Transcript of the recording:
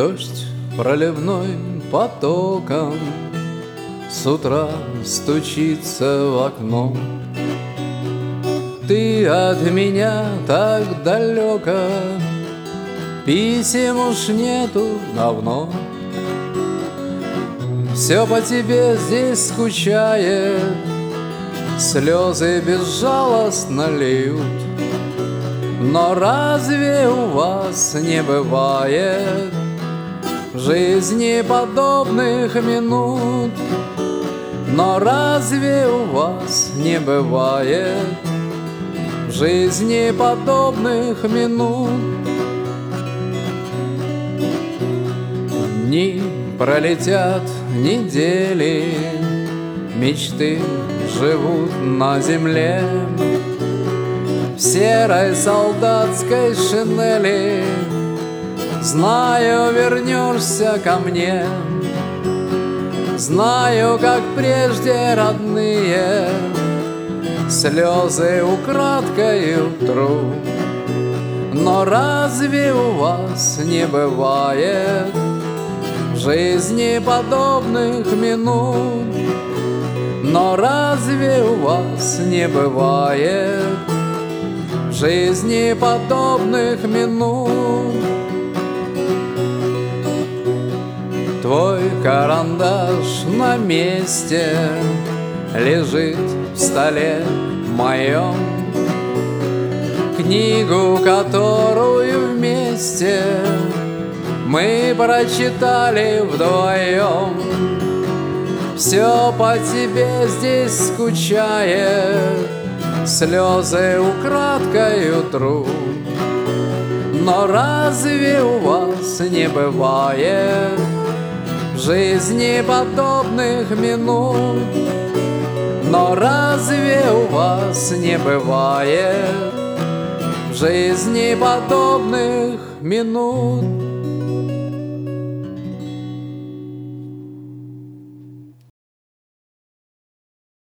Дождь проливной потоком с утра стучится в окно. Ты от меня так далеко, писем уж нету давно. Все по тебе здесь скучает, слезы безжалостно льют. Но разве у вас не бывает в жизни подобных минут? Но разве у вас не бывает в жизни подобных минут? Дни пролетят, недели, мечты живут на земле. В серой солдатской шинели знаю, вернешься ко мне. Знаю, как прежде родные слезы украдкою тру. Но разве у вас не бывает в жизни подобных минут? Но разве у вас не бывает в жизни подобных минут? Твой карандаш на месте лежит в столе моем. Книгу, которую вместе мы прочитали вдвоем. Все по тебе здесь скучает, слезы украдкою тру. Но разве у вас не бывает в жизни подобных минут? Но разве у вас не бывает в жизни подобных минут?